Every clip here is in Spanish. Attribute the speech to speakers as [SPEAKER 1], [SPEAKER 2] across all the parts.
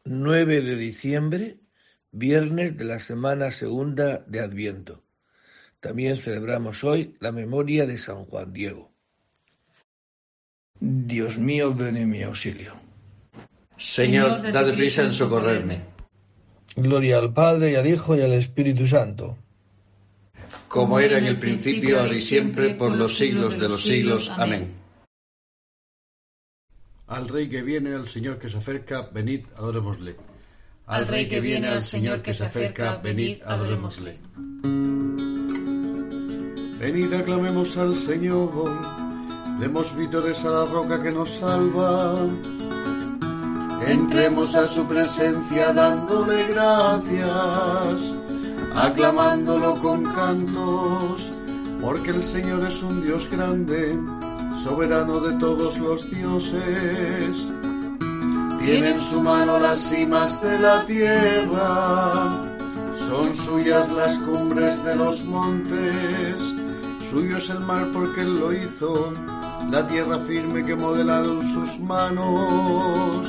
[SPEAKER 1] 9 de diciembre, viernes de la semana segunda de Adviento. También celebramos hoy la memoria de San Juan Diego. Dios mío, ven en mi auxilio.
[SPEAKER 2] Señor, dad prisa en socorrerme.
[SPEAKER 1] Gloria al Padre, y al Hijo, y al Espíritu Santo.
[SPEAKER 2] Como era en el principio, ahora y siempre, por los siglos de los siglos. Amén.
[SPEAKER 3] Al Rey que viene, al Señor que se acerca, venid, adorémosle.
[SPEAKER 4] Al Rey que viene, al Señor que se acerca, venid, adorémosle.
[SPEAKER 3] Venid, aclamemos al Señor, demos vítores a la roca que nos salva.
[SPEAKER 4] Entremos a su presencia dándole gracias, aclamándolo con cantos,
[SPEAKER 3] porque el Señor es un Dios grande, soberano de todos los dioses.
[SPEAKER 4] Tiene en su mano las cimas de la tierra, son suyas las cumbres de los montes.
[SPEAKER 3] Suyo es el mar porque Él lo hizo, la tierra firme que modelaron sus manos.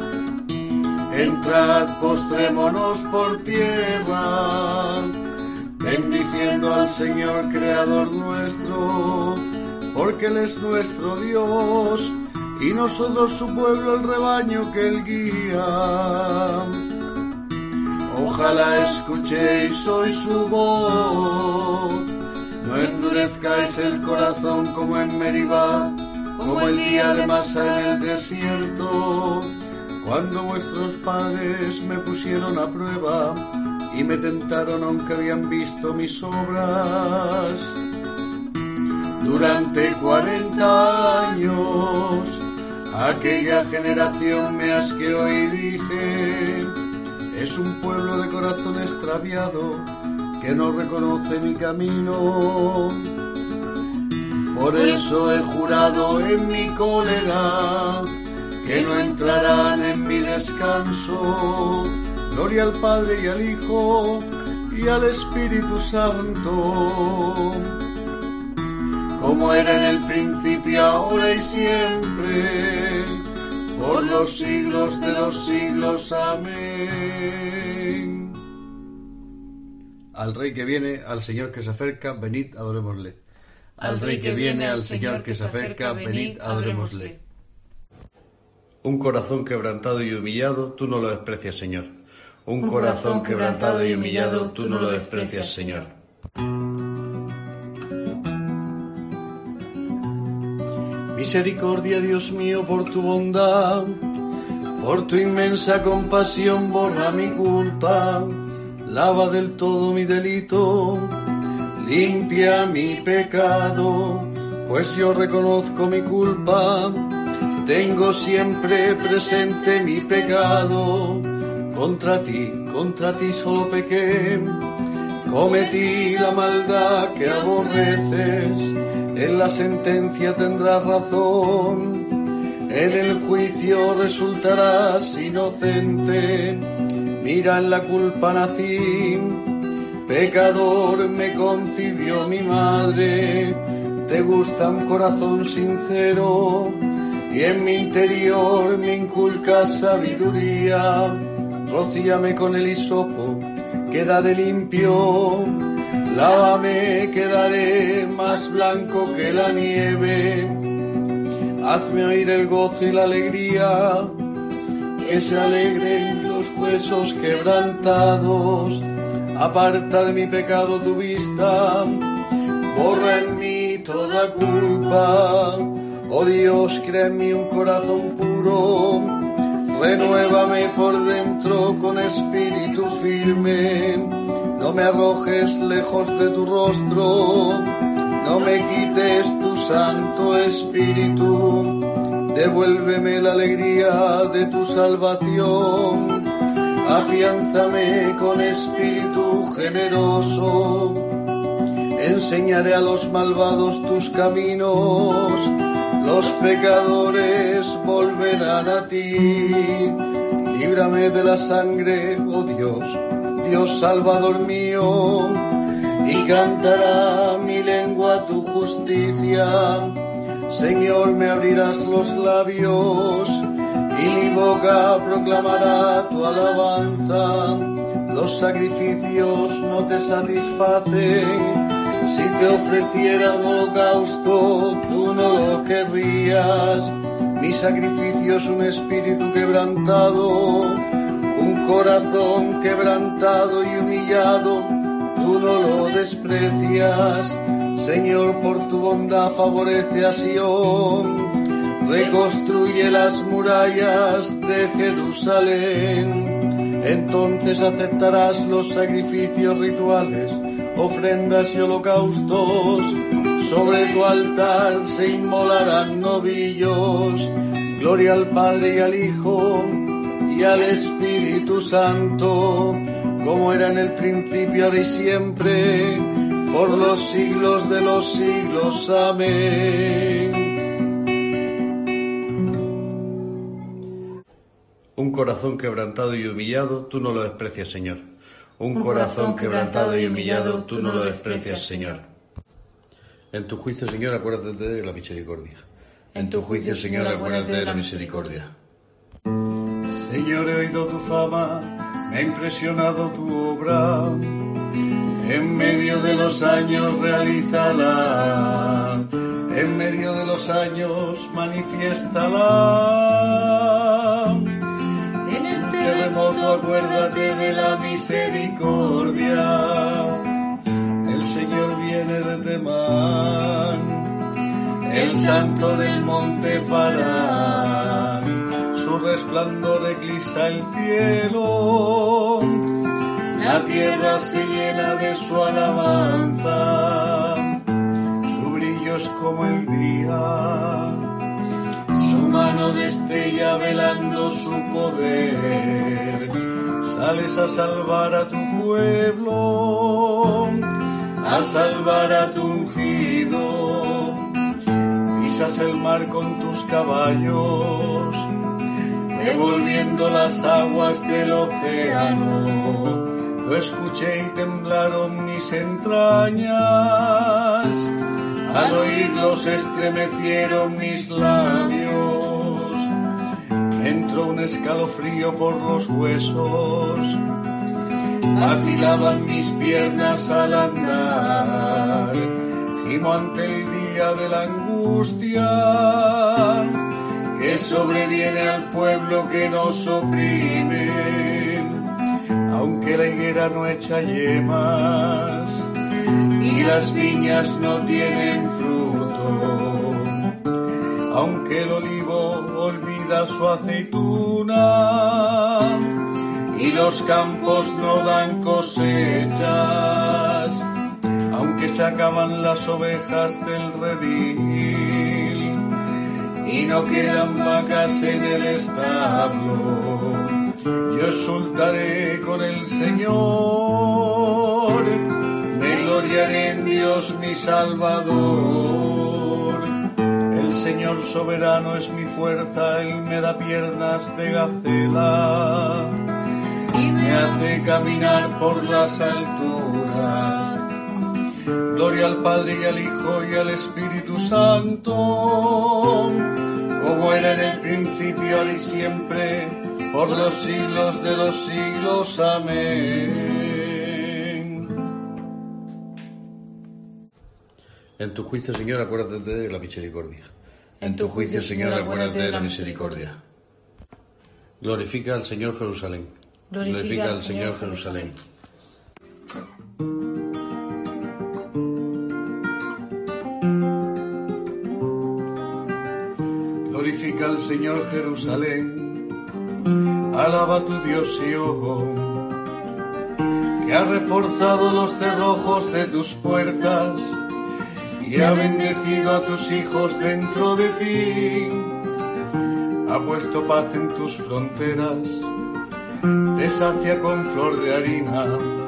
[SPEAKER 4] Entrad, postrémonos por tierra, bendiciendo al Señor Creador nuestro,
[SPEAKER 3] porque Él es nuestro Dios, y nosotros su pueblo, el rebaño que Él guía.
[SPEAKER 4] Ojalá escuchéis hoy su voz, no endurezcáis el corazón como en Meribá, como el día de Masá en el desierto,
[SPEAKER 3] cuando vuestros padres me pusieron a prueba y me tentaron aunque habían visto mis obras.
[SPEAKER 4] Durante 40 años aquella generación me asqueó y dije:
[SPEAKER 3] es un pueblo de corazón extraviado que no reconoce mi camino.
[SPEAKER 4] Por eso he jurado en mi cólera que no entrarán en mi descanso.
[SPEAKER 3] Gloria al Padre y al Hijo y al Espíritu Santo,
[SPEAKER 4] como era en el principio, ahora y siempre, por los siglos de los siglos. Amén.
[SPEAKER 3] Al Rey que viene, al Señor que se acerca, venid, adorémosle.
[SPEAKER 4] Al Rey que viene, al Señor que se acerca, venid, adorémosle.
[SPEAKER 3] Un corazón quebrantado y humillado, tú no lo desprecias, Señor. Un corazón quebrantado y humillado, tú no lo desprecias, Señor.
[SPEAKER 4] Misericordia, Dios mío, por tu bondad, por tu inmensa compasión, borra mi culpa, lava del todo mi delito, limpia mi pecado, pues yo reconozco mi culpa, tengo siempre presente mi pecado. Contra ti solo pequé, cometí la maldad que aborreces, en la sentencia tendrás razón, en el juicio resultarás inocente, mira en la culpa nací, pecador me concibió mi madre, te gusta un corazón sincero, y en mi interior me inculcas sabiduría, rocíame con el hisopo, quedaré limpio, lávame, quedaré más blanco que la nieve, hazme oír el gozo y la alegría, que se alegren los huesos quebrantados, aparta de mi pecado tu vista, borra en mí toda culpa, oh Dios, crea en mí un corazón puro, renuévame por dentro con espíritu firme, no me arrojes lejos de tu rostro, no me quites tu santo espíritu, devuélveme la alegría de tu salvación, afiánzame con espíritu generoso, enseñaré a los malvados tus caminos, los pecadores volverán a ti, líbrame de la sangre, oh Dios, Dios Salvador mío, y cantará mi lengua tu justicia. Señor, me abrirás los labios, y mi boca proclamará tu alabanza. Los sacrificios no te satisfacen. Si te ofreciera un holocausto, tú no lo querrías. Mi sacrificio es un espíritu quebrantado, un corazón quebrantado y humillado, tú no lo desprecias. Señor, por tu bondad favorece a Sión, reconstruye las murallas de Jerusalén. Entonces aceptarás los sacrificios rituales, ofrendas y holocaustos. Sobre tu altar se inmolarán novillos. Gloria al Padre y al Hijo y al Espíritu Santo, como era en el principio, ahora y siempre, por los siglos de los siglos. Amén.
[SPEAKER 3] Un corazón quebrantado y humillado, tú no lo desprecias, Señor. Un corazón quebrantado y humillado, tú no lo desprecias, Señor. En tu juicio, Señor, acuérdate de la misericordia. En tu juicio, Señor, acuérdate de la misericordia.
[SPEAKER 4] Señor, he oído tu fama, me ha impresionado tu obra. En medio de los años realízala, en medio de los años manifiéstala. En el terremoto acuérdate de la misericordia. El Señor viene de Temán, el santo del monte Farán. Su resplandor eclipsa el cielo, la tierra se llena de su alabanza. Su brillo es como el día, su mano destella velando su poder. Sales a salvar a tu pueblo, a salvar a tu ungido. Pisas el mar con tus caballos, revolviendo las aguas del océano. Lo escuché y temblaron mis entrañas, al oírlo se estremecieron mis labios. Entró un escalofrío por los huesos, vacilaban mis piernas al andar. Gimo ante el día de la angustia que sobreviene al pueblo que nos oprime. Aunque la higuera no echa yemas y las viñas no tienen fruto, aunque el olivo olvida su aceituna y los campos no dan cosechas, aunque se acaban las ovejas del redil y no quedan vacas en el establo, yo exultaré con el Señor, me gloriaré en Dios mi Salvador. El Señor soberano es mi fuerza, Él me da piernas de gacela y me hace caminar por las alturas. Gloria al Padre y al Hijo y al Espíritu Santo, como era en el principio, ahora y siempre, por los siglos de los siglos. Amén.
[SPEAKER 3] En tu juicio, Señor, acuérdate de la misericordia. En tu juicio, Señor, acuérdate de la misericordia. Glorifica al Señor Jerusalén. Glorifica al Señor Jerusalén.
[SPEAKER 4] Glorifica al Señor Jerusalén, alaba a tu Dios Sion, que ha reforzado los cerrojos de tus puertas y ha bendecido a tus hijos dentro de ti. Ha puesto paz en tus fronteras, te sacia con flor de harina.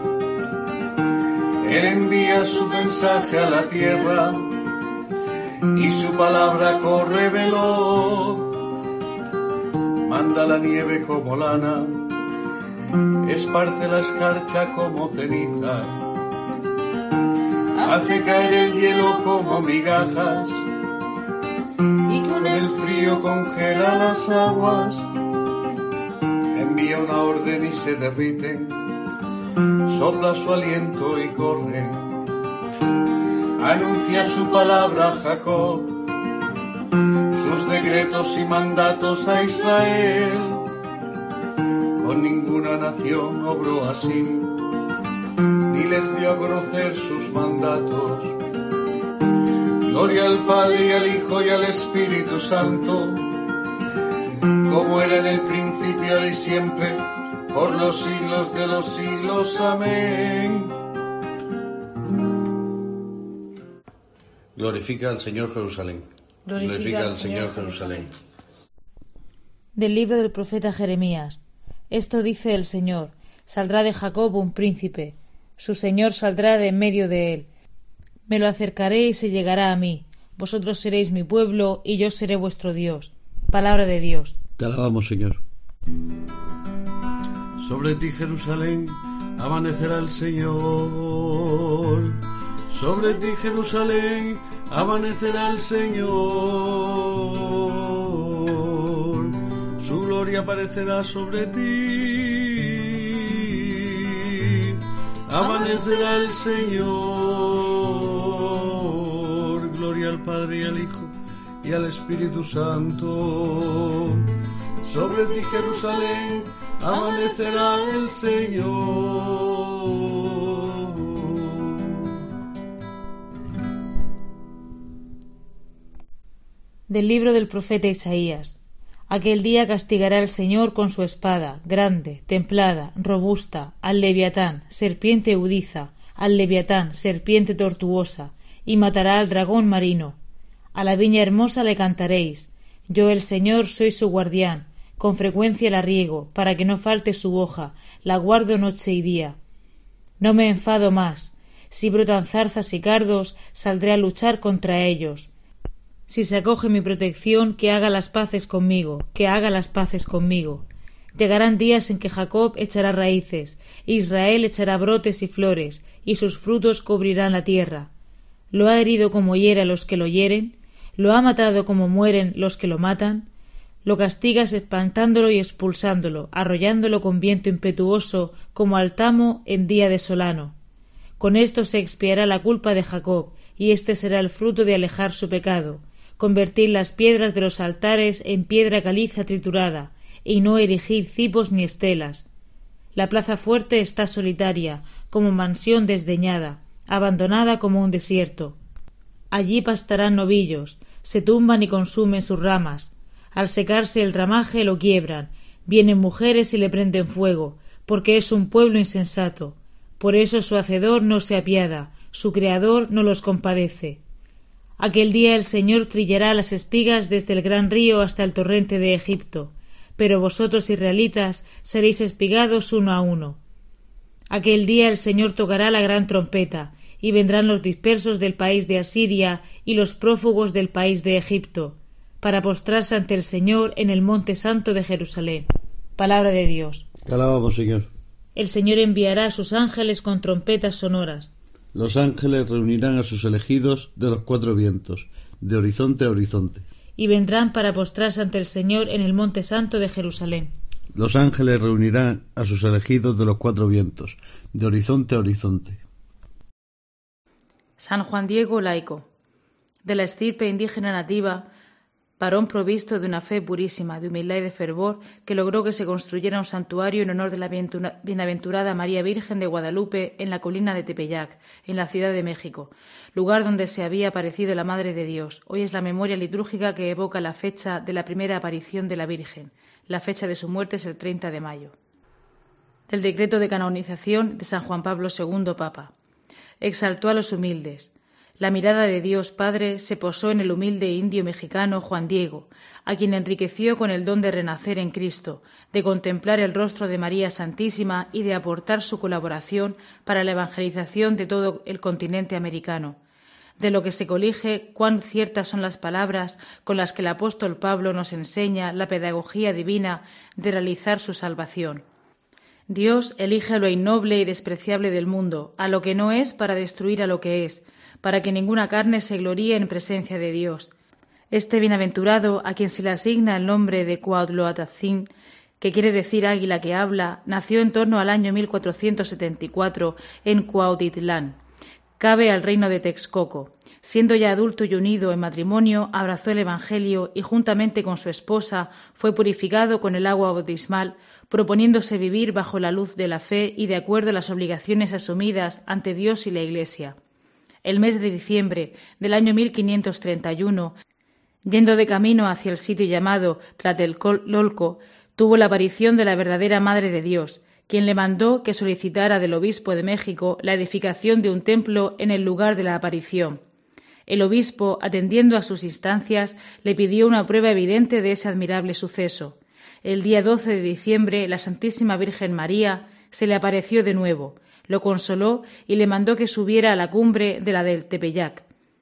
[SPEAKER 4] Él envía su mensaje a la tierra y su palabra corre veloz. Manda la nieve como lana, esparce la escarcha como ceniza, hace caer el hielo como migajas y con el frío congela las aguas. envía una orden y se derriten, sopla su aliento y corren. Anuncia su palabra a Jacob, sus decretos y mandatos a Israel. Con ninguna nación obró así, ni les dio a conocer sus mandatos. Gloria al Padre y al Hijo y al Espíritu Santo, como era en el principio, ahora y siempre, por los siglos de los siglos. Amén.
[SPEAKER 3] Glorifica al Señor Jerusalén.
[SPEAKER 5] Glorifica al Señor Jerusalén.
[SPEAKER 6] Del libro del profeta Jeremías. Esto dice el Señor: saldrá de Jacob un príncipe, su Señor saldrá de en medio de él. Me lo acercaré y se llegará a mí. Vosotros seréis mi pueblo y yo seré vuestro Dios. Palabra de Dios.
[SPEAKER 3] Te alabamos, Señor.
[SPEAKER 4] Sobre ti, Jerusalén, amanecerá el Señor. Sobre ti, Jerusalén, amanecerá el Señor. Su gloria aparecerá sobre ti. Amanecerá el Señor. Gloria al Padre y al Hijo y al Espíritu Santo. Sobre ti, Jerusalén, amanecerá el Señor.
[SPEAKER 6] Del libro del profeta Isaías. Aquel día castigará el Señor con su espada, grande, templada, robusta, al leviatán, serpiente eudiza, al leviatán, serpiente tortuosa, y matará al dragón marino. A la viña hermosa le cantaréis. Yo, el Señor, soy su guardián. Con frecuencia la riego, para que no falte su hoja, la guardo noche y día. No me enfado más. Si brotan zarzas y cardos, saldré a luchar contra ellos. Si se acoge mi protección, que haga las paces conmigo, que haga las paces conmigo. Llegarán días en que Jacob echará raíces, Israel echará brotes y flores, y sus frutos cubrirán la tierra. ¿Lo ha herido como hiere a los que lo hieren? ¿Lo ha matado como mueren los que lo matan? Lo castigas espantándolo y expulsándolo, arrollándolo con viento impetuoso, como al tamo en día desolano. Con esto se expiará la culpa de Jacob, y este será el fruto de alejar su pecado, convertir las piedras de los altares en piedra caliza triturada, y no erigir cipos ni estelas. La plaza fuerte está solitaria, como mansión desdeñada, abandonada como un desierto. Allí pastarán novillos, se tumban y consumen sus ramas. Al secarse el ramaje lo quiebran, vienen mujeres y le prenden fuego, porque es un pueblo insensato. Por eso su hacedor no se apiada, su creador no los compadece. Aquel día el Señor trillará las espigas desde el gran río hasta el torrente de Egipto, pero vosotros israelitas seréis espigados uno a uno. Aquel día el Señor tocará la gran trompeta, y vendrán los dispersos del país de Asiria y los prófugos del país de Egipto, para postrarse ante el Señor en el monte santo de Jerusalén. Palabra de Dios.
[SPEAKER 3] Te alabamos, Señor.
[SPEAKER 6] El Señor enviará a sus ángeles con trompetas sonoras.
[SPEAKER 3] Los ángeles reunirán a sus elegidos de los cuatro vientos, de horizonte a horizonte.
[SPEAKER 6] Y vendrán para postrarse ante el Señor en el monte santo de Jerusalén.
[SPEAKER 3] Los ángeles reunirán a sus elegidos de los cuatro vientos, de horizonte a horizonte.
[SPEAKER 6] San Juan Diego, laico. De la estirpe indígena nativa, varón provisto de una fe purísima, de humildad y de fervor, que logró que se construyera un santuario en honor de la bienaventurada María Virgen de Guadalupe en la colina de Tepeyac, en la Ciudad de México, lugar donde se había aparecido la Madre de Dios. Hoy es la memoria litúrgica que evoca la fecha de la primera aparición de la Virgen. La fecha de su muerte es el 30 de mayo. Del decreto de canonización de San Juan Pablo II, Papa. Exaltó a los humildes. La mirada de Dios Padre se posó en el humilde indio mexicano Juan Diego, a quien enriqueció con el don de renacer en Cristo, de contemplar el rostro de María Santísima y de aportar su colaboración para la evangelización de todo el continente americano. De lo que se colige cuán ciertas son las palabras con las que el apóstol Pablo nos enseña la pedagogía divina de realizar su salvación. Dios elige a lo innoble y despreciable del mundo, a lo que no es para destruir a lo que es, para que ninguna carne se gloríe en presencia de Dios. Este bienaventurado, a quien se le asigna el nombre de Cuautloatzin, que quiere decir águila que habla, nació en torno al año 1474 en Cuautitlán. Cabe al reino de Texcoco. Siendo ya adulto y unido en matrimonio, abrazó el Evangelio y juntamente con su esposa fue purificado con el agua bautismal, proponiéndose vivir bajo la luz de la fe y de acuerdo a las obligaciones asumidas ante Dios y la Iglesia. El mes de diciembre del año 1531, yendo de camino hacia el sitio llamado Tlatelolco, tuvo la aparición de la verdadera Madre de Dios, quien le mandó que solicitara del obispo de México la edificación de un templo en el lugar de la aparición. El obispo, atendiendo a sus instancias, le pidió una prueba evidente de ese admirable suceso. El día 12 de diciembre, la Santísima Virgen María se le apareció de nuevo, lo consoló y le mandó que subiera a la cumbre de la del Tepeyac,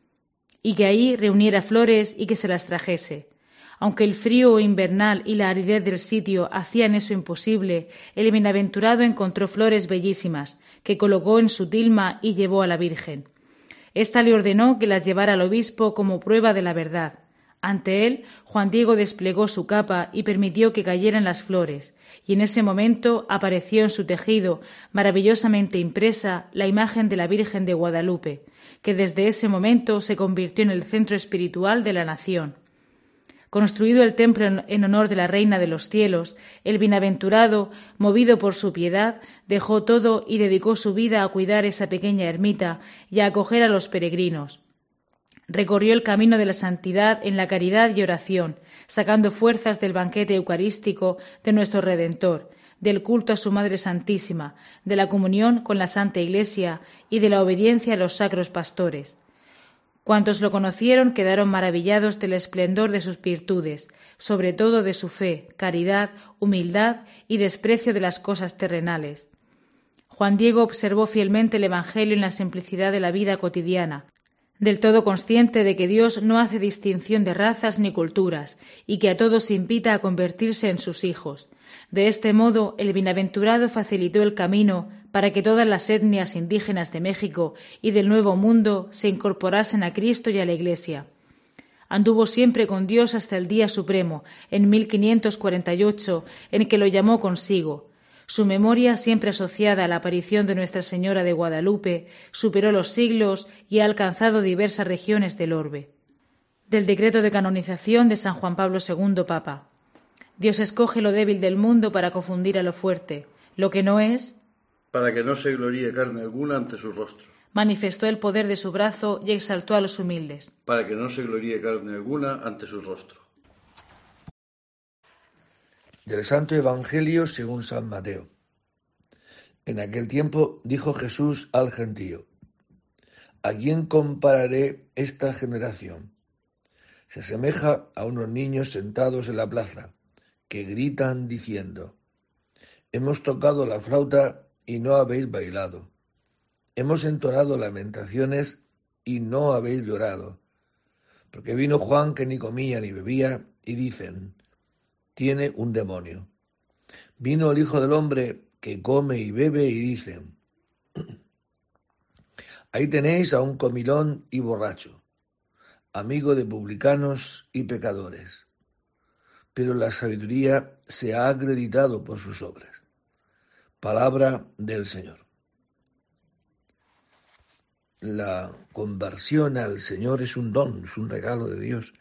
[SPEAKER 6] y que ahí reuniera flores y que se las trajese. Aunque el frío invernal y la aridez del sitio hacían eso imposible, el bienaventurado encontró flores bellísimas, que colocó en su tilma y llevó a la Virgen. Ésta le ordenó que las llevara al obispo como prueba de la verdad. Ante él, Juan Diego desplegó su capa y permitió que cayeran las flores, y en ese momento apareció en su tejido, maravillosamente impresa, la imagen de la Virgen de Guadalupe, que desde ese momento se convirtió en el centro espiritual de la nación. Construido el templo en honor de la Reina de los Cielos, el bienaventurado, movido por su piedad, dejó todo y dedicó su vida a cuidar esa pequeña ermita y a acoger a los peregrinos. Recorrió el camino de la santidad en la caridad y oración, sacando fuerzas del banquete eucarístico de nuestro Redentor, del culto a su Madre Santísima, de la comunión con la Santa Iglesia y de la obediencia a los sacros pastores. Cuantos lo conocieron quedaron maravillados del esplendor de sus virtudes, sobre todo de su fe, caridad, humildad y desprecio de las cosas terrenales. Juan Diego observó fielmente el Evangelio en la simplicidad de la vida cotidiana, del todo consciente de que Dios no hace distinción de razas ni culturas y que a todos invita a convertirse en sus hijos. De este modo, el bienaventurado facilitó el camino para que todas las etnias indígenas de México y del Nuevo Mundo se incorporasen a Cristo y a la Iglesia. Anduvo siempre con Dios hasta el día supremo, en 1548, en que lo llamó consigo. Su memoria, siempre asociada a la aparición de Nuestra Señora de Guadalupe, superó los siglos y ha alcanzado diversas regiones del orbe. Del decreto de canonización de San Juan Pablo II, Papa. Dios escoge lo débil del mundo para confundir a lo fuerte, lo que no es,
[SPEAKER 3] para que no se gloríe carne alguna ante su rostro.
[SPEAKER 6] Manifestó el poder de su brazo y exaltó a los humildes,
[SPEAKER 3] para que no se gloríe carne alguna ante su rostro.
[SPEAKER 1] Del Santo Evangelio según San Mateo. En aquel tiempo dijo Jesús al gentío: ¿A quién compararé esta generación? Se asemeja a unos niños sentados en la plaza, que gritan diciendo: Hemos tocado la flauta y no habéis bailado. Hemos entonado lamentaciones y no habéis llorado. Porque vino Juan, que ni comía ni bebía, y dicen: tiene un demonio. Vino el Hijo del Hombre, que come y bebe, y dicen: ahí tenéis a un comilón y borracho, amigo de publicanos y pecadores. Pero la sabiduría se ha acreditado por sus obras. Palabra del Señor. La conversión al Señor es un don, es un regalo de Dios.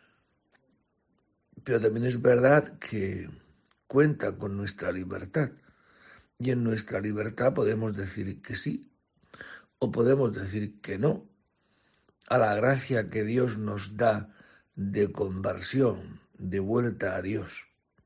[SPEAKER 1] Pero también es verdad que cuenta con nuestra libertad. Y en nuestra libertad podemos decir que sí o podemos decir que no a la gracia que Dios nos da de conversión, de vuelta a Dios.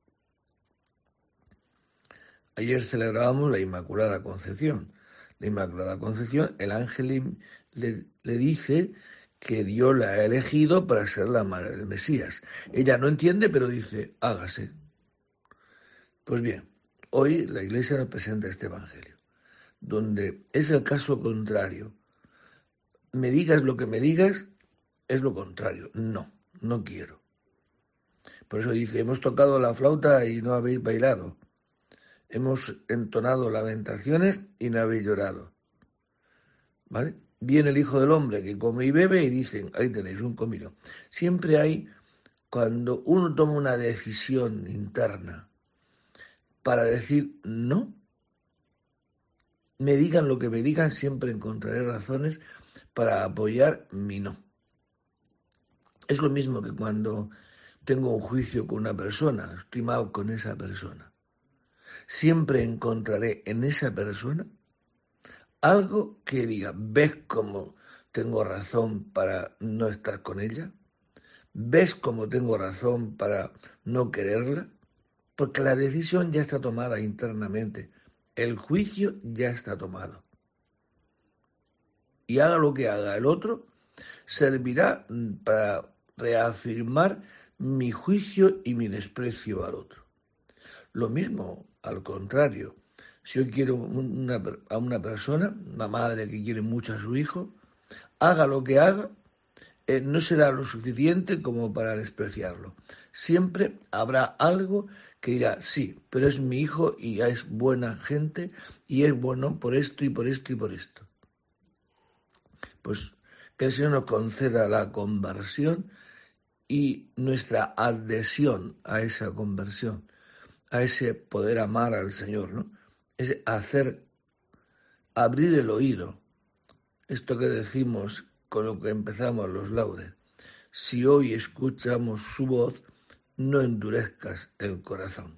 [SPEAKER 1] Ayer celebrábamos la Inmaculada Concepción. La Inmaculada Concepción, el ángel le dice que Dios la ha elegido para ser la madre del Mesías. Ella no entiende, pero dice: hágase. Pues bien, hoy la Iglesia nos presenta este Evangelio, donde es el caso contrario. Me digas lo que me digas, es lo contrario. No, no quiero. Por eso dice: hemos tocado la flauta y no habéis bailado. Hemos entonado lamentaciones y no habéis llorado. ¿Vale? Viene el Hijo del Hombre, que come y bebe, y dicen: ahí tenéis un comilón. Siempre hay, cuando uno toma una decisión interna, para decir no. Me digan lo que me digan, siempre encontraré razones para apoyar mi no. Es lo mismo que cuando tengo un juicio con una persona, estoy mal con esa persona. Siempre encontraré en esa persona algo que diga, ¿ves cómo tengo razón para no estar con ella? ¿Ves cómo tengo razón para no quererla? Porque la decisión ya está tomada internamente. El juicio ya está tomado. Y haga lo que haga el otro, servirá para reafirmar mi juicio y mi desprecio al otro. Lo mismo, al contrario, si yo quiero a una persona, una madre que quiere mucho a su hijo, haga lo que haga, no será lo suficiente como para despreciarlo. Siempre habrá algo que dirá, sí, pero es mi hijo y es buena gente y es bueno por esto y por esto y por esto. Pues que el Señor nos conceda la conversión y nuestra adhesión a esa conversión, a ese poder amar al Señor, ¿no? Es abrir el oído. Esto que decimos con lo que empezamos los laudes. Si hoy escuchamos su voz, no endurezcas el corazón.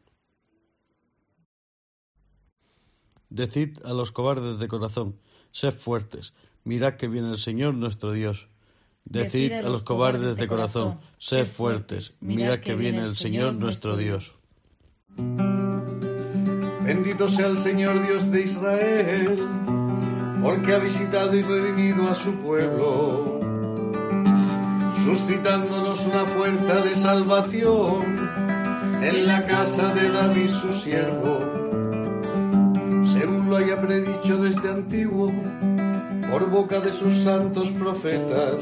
[SPEAKER 4] Decid a los cobardes de corazón, sed fuertes, mirad que viene el Señor nuestro Dios. Decid a los cobardes de corazón, sed fuertes, mirad que viene el Señor nuestro Dios.
[SPEAKER 2] Bendito sea el Señor Dios de Israel, porque ha visitado y redimido a su pueblo, suscitándonos una fuerza de salvación en la casa de David su siervo, según lo haya predicho desde antiguo por boca de sus santos profetas.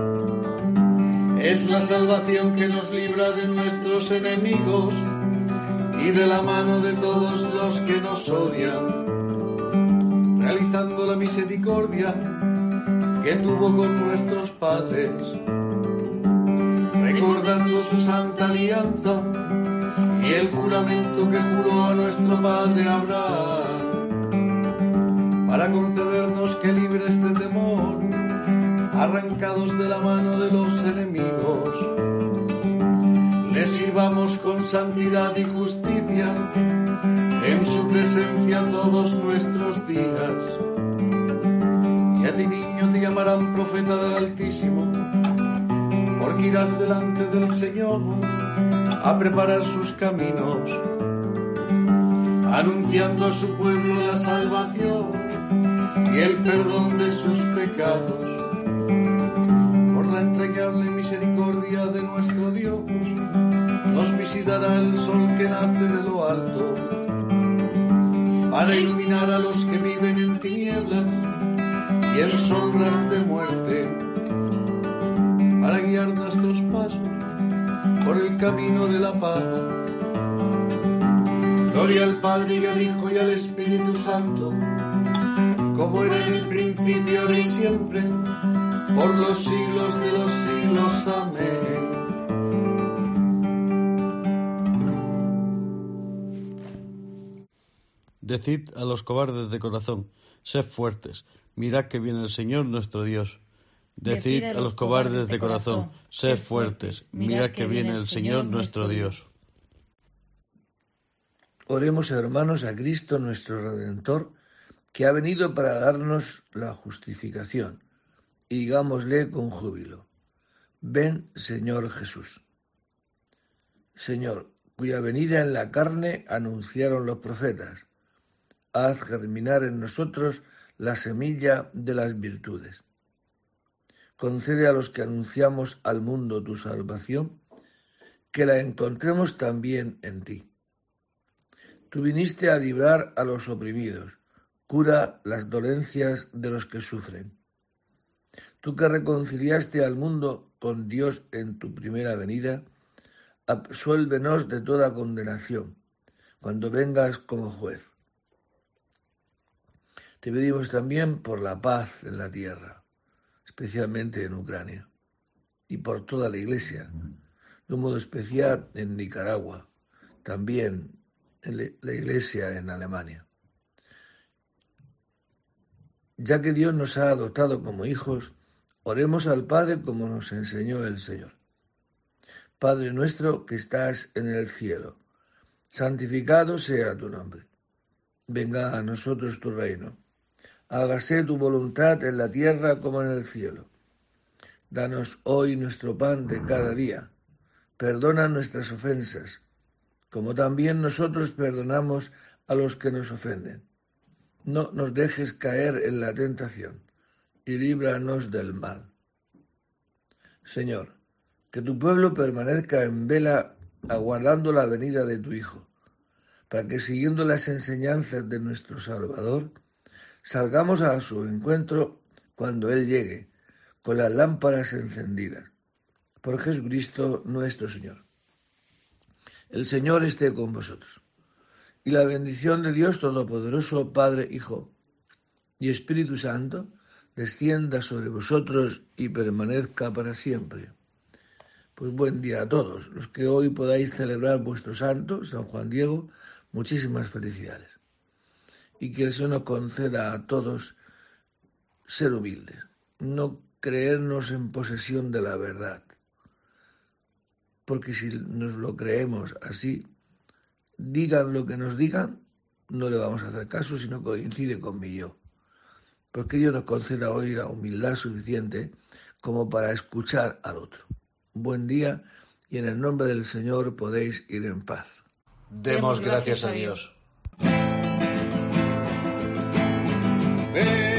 [SPEAKER 2] Es la salvación que nos libra de nuestros enemigos y de la mano de todos los que nos odian, realizando la misericordia que tuvo con nuestros padres, recordando su santa alianza y el juramento que juró a nuestro padre Abraham, para concedernos que libres de temor, arrancados de la mano de los enemigos, le sirvamos con santidad y justicia en su presencia todos nuestros días. Y a ti, niño, te llamarán profeta del Altísimo, porque irás delante del Señor a preparar sus caminos, anunciando a su pueblo la salvación y el perdón de sus pecados. Por la entrañable misericordia de nuestro Dios, nos visitará el sol que nace de lo alto, para iluminar a los que viven en tinieblas y en sombras de muerte, para guiar nuestros pasos por el camino de la paz. Gloria al Padre y al Hijo y al Espíritu Santo, como era en el principio, ahora y siempre, por los siglos de los siglos. Amén.
[SPEAKER 4] Decid a los cobardes de corazón, sed fuertes, mirad que viene el Señor nuestro Dios. Decid a los cobardes de corazón, sed fuertes, mirad que viene el Señor nuestro Dios.
[SPEAKER 1] Oremos, hermanos, a Cristo nuestro Redentor, que ha venido para darnos la justificación, y digámosle con júbilo: ven, Señor Jesús. Señor, cuya venida en la carne anunciaron los profetas, haz germinar en nosotros la semilla de las virtudes. Concede a los que anunciamos al mundo tu salvación, que la encontremos también en ti. Tú viniste a librar a los oprimidos, cura las dolencias de los que sufren. Tú que reconciliaste al mundo con Dios en tu primera venida, absuélvenos de toda condenación, cuando vengas como juez. Te pedimos también por la paz en la tierra, especialmente en Ucrania, y por toda la Iglesia, de un modo especial en Nicaragua, también en la Iglesia en Alemania. Ya que Dios nos ha adoptado como hijos, oremos al Padre como nos enseñó el Señor. Padre nuestro que estás en el cielo, santificado sea tu nombre. Venga a nosotros tu reino. Hágase tu voluntad en la tierra como en el cielo. Danos hoy nuestro pan de cada día. Perdona nuestras ofensas, como también nosotros perdonamos a los que nos ofenden. No nos dejes caer en la tentación, y líbranos del mal. Señor, que tu pueblo permanezca en vela aguardando la venida de tu Hijo, para que siguiendo las enseñanzas de nuestro Salvador, salgamos a su encuentro cuando Él llegue, con las lámparas encendidas. Por Jesucristo nuestro Señor. El Señor esté con vosotros. Y la bendición de Dios Todopoderoso, Padre, Hijo y Espíritu Santo, descienda sobre vosotros y permanezca para siempre. Pues buen día a todos. Los que hoy podáis celebrar vuestro santo, San Juan Diego, muchísimas felicidades. Y que el Señor nos conceda a todos ser humildes, no creernos en posesión de la verdad. Porque si nos lo creemos así, digan lo que nos digan, no le vamos a hacer caso, sino coincide con mi yo. Porque Dios nos conceda hoy la humildad suficiente como para escuchar al otro. Buen día y en el nombre del Señor podéis ir en paz.
[SPEAKER 3] Demos gracias a Dios.